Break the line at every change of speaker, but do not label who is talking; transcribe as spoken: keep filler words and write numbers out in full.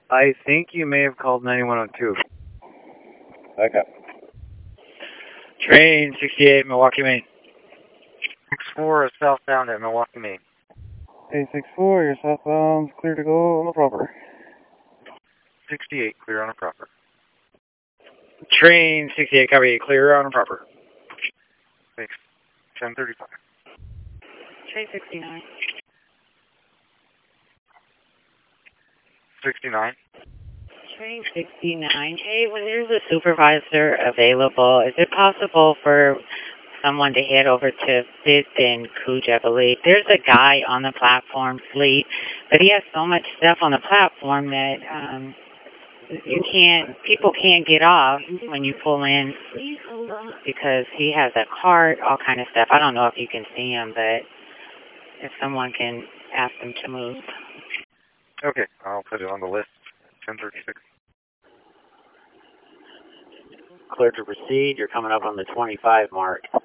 I think you may have called ninety-one oh two.
Okay.
Train sixty-eight, Milwaukee, Maine. six four southbound at Milwaukee, Maine.
A six four, you're southbound, clear to go on the proper.
sixty-eight, clear on a proper. Train sixty-eight, copy, clear on a proper. Thanks. ten thirty-five.
Train sixty-nine.
sixty-nine.
Train sixty-nine. Hey, when there's a supervisor available, is it possible for someone to head over to Fifth and Cooch, I believe? There's a guy on the platform, Fleet, but he has so much stuff on the platform that um, you can't, people can't get off when you pull in because he has a cart, all kind of stuff. I don't know if you can see him, but if someone can ask him to move.
Okay, I'll put it on the list. ten thirty-six.
Clear to proceed. You're coming up on the twenty-five mark.